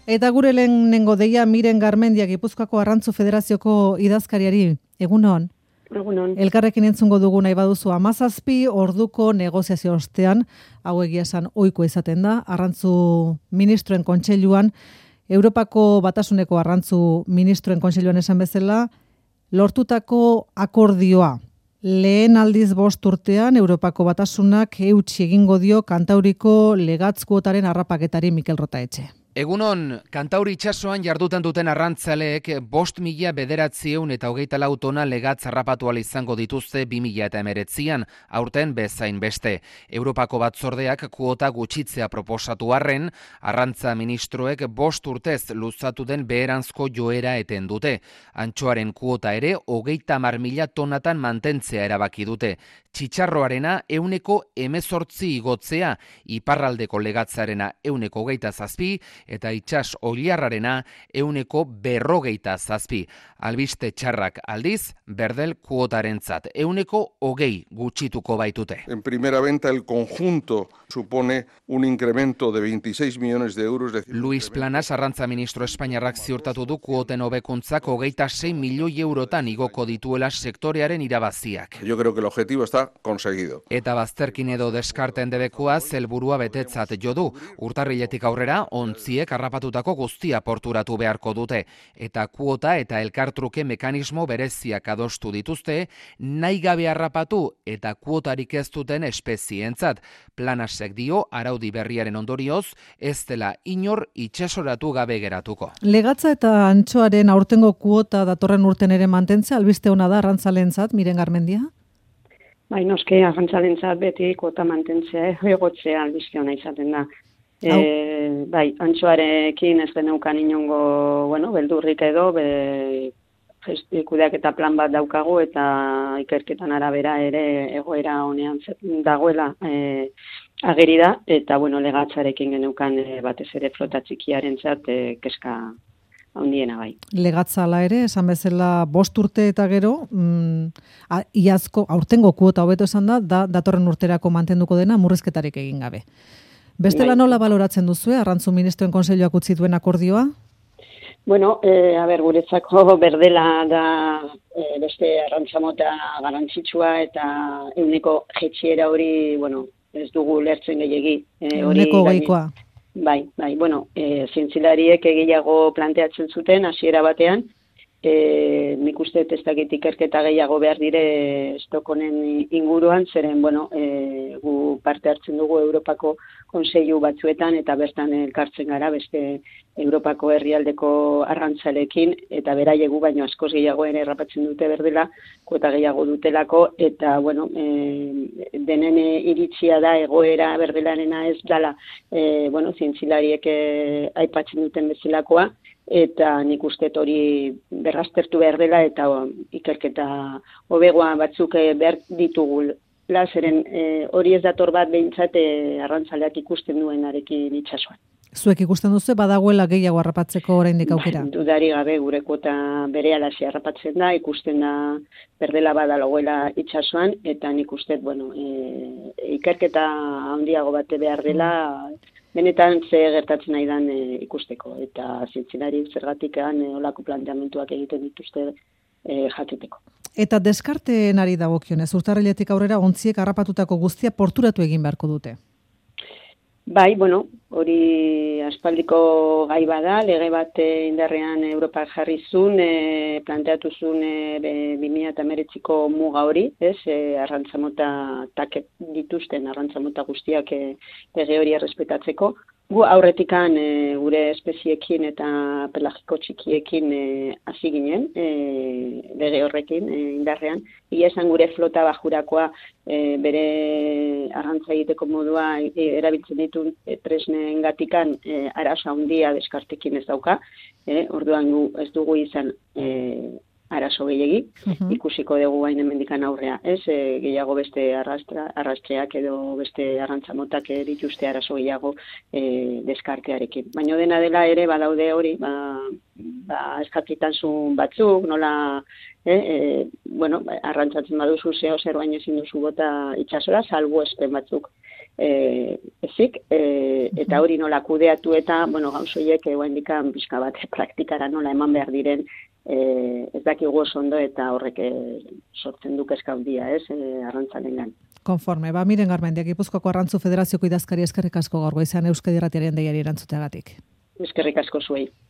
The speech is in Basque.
Eta gure lehenengo deia Miren Garmendia Gipuzkoako Arrantzu Federazioko idazkariari, egunon. Egunon. Elkarrekin entzungo dugu nahi baduzu 17 orduko negoziazio ostean, hau egia esan ohiko izaten da, Arrantzu Ministroen Kontseiluan, Europako Batasuneko Arrantzu Ministroen Kontseiluan esan bezala, lortutako akordioa. Lehen aldiz 5 urtean, Europako Batasunak eutsi egingo dio Kantauriko legatz-kuotaren harrapaketari Mikel Rotaetxe. Egunon, Kantauri itsasoan jarduten duten arrantzaleek 5.924 tona legatz harrapatu ahal izango dituzte 2019an, aurten bezain beste. Europako batzordeak kuota gutxitzea proposatu arren, arrantza ministroek 5 urtez luzatu den beheranzko joera eten dute. Antxoaren kuota ere 30.000 tonatan mantentzea erabaki dute. Txitxarroarena 18% igotzea, iparraldeko legatzarena 27%, eta itsas oliarrarena 147%. Albiste txarrak aldiz, berdel kuotarentzat 120 gutxituko baitute. En primera venta el conjunto supone un incremento de 26 millones de euros. Luis Planas, arrantza ministro espainiarrak ziurtatu du kuoten hobekuntzak 26 milioi eurotan igoko dituela sektorearen irabaziak. Yo creo que el objetivo está conseguido. Eta bazterkin edo deskarten debekua helburua betetzat jo du. Urtarriletik aurrera, ontziek harrapatutako guztia porturatu beharko dute. Eta kuota eta elkartruke mekanismo bereziak adostu dituzte, nahi gabe harrapatu eta kuotarik ez duten espezientzat. Planasek dio, araudi berriaren ondorioz, ez dela inor itsasoratu gabe geratuko. Legatza eta antxoaren aurtengo kuota datorren urten ere mantentzea, albiste ona da arrantzalentzat, Miren Garmendia? Bai, noske, arrantzalentzat beti kuota mantentzea, egotzea albiste ona izaten da. Bai, antxoarekin ez geneukan inongo, beldurrik edo, kudeaketa plan bat daukagu eta ikerketan arabera ere egoera honean dagoela ageri da, eta legatzarekin geneukan batez ere flota txikiarentzat keska handiena bai. Legatzala ere, esan bezala 5 urte eta gero, iazko aurtengo kuota hobeto esan da, datorren urterako mantenduko dena murrizketarik egin gabe. Bestela nola baloratzen duzue, Arrantzu Ministroen Kontseiluak utzi duen akordioa? Guretzako berdela da beste arrantza mota garantzitsua eta euneko jetxiera hori, ez dugu lertzen gehiegi. Euneko geikoa. Bai, zientzilariek gehiago planteatzen zuten hasiera batean, nik uste ez dakit ikerketa gehiago behar dire estok honen inguruan, zeren, gu parte hartzen dugu Europako Kontseilu batzuetan eta bertan elkartzen gara beste Europako herrialdeko arrantzalekin eta beraiegu baino askoz gehiago ere errapatzen dute berdela, kuota gehiago dutelako eta, denen iritzia da egoera berdelarena ez dala, zientzilariek aipatzen duten bezalakoa, eta nik uste hori berraztertu behar dela eta ikerketa hobegoa batzuk behar ditugu. Zeren hori ez dator bat behintzat arrantzaleak ikusten duenarekin itsasoan. Zuek ikusten duzu badagoela gehiago harrapatzeko oraindik aukera? Dudari gabe gure kuota berehala harrapatzen da, ikusten da berdela badalogoela itsasoan eta nik uste, ikerketa handiago bate behar dela benetan ze gertatzen nahi dan ikusteko eta zientzilari zergatikan olako planteamentuak egiten dituzte jakiteko. Eta deskartenari dagokionez, urtarriletik aurrera ontziek harrapatutako guztia porturatu egin beharko dute? Bai, hori aspaldiko gai bada, lege bat indarrean Europa jarri zuen, planteatu zuen 2019ko muga hori, arrantzamota taket dituzten arrantzamota guztiak lege hori errespetatzeko. Gu aurretikan gure espeziekin eta pelagiko txikiekin hasi ginen, lege horrekin indarrean. Ia esan gure flota bajurakoa bere arrantza egiteko modua erabiltzen ditu tresnengatikan arazo handia deskartekin ez dauka. Orduan ez dugu izan arazo gehiegi, ikusiko dugu hain hemendikan aurrea, gehiago beste arrastreak edo beste arrantzamotak dituzte arazo gehiago deskartearekin. Baina dena dela ere badaude hori, eskakitanzun batzuk, nola, arrantzatzen baduzu zer baino ezin duzu bota itsasora, salbu espen batzuk ezik, eta hori nola kudeatu eta, gauzoiek oraindikan pixka bat praktikara nola eman behar diren, ez dakigu oso ondo eta horrek sortzen du kezka handia, arrantzalengan. Konforme, Miren Garmendia, Gipuzkoako Arrantzu Federazioko idazkari, eskerrik asko gaur goizean Euskadi Irratiaren deiari erantzuteagatik. Eskerrik asko zuei.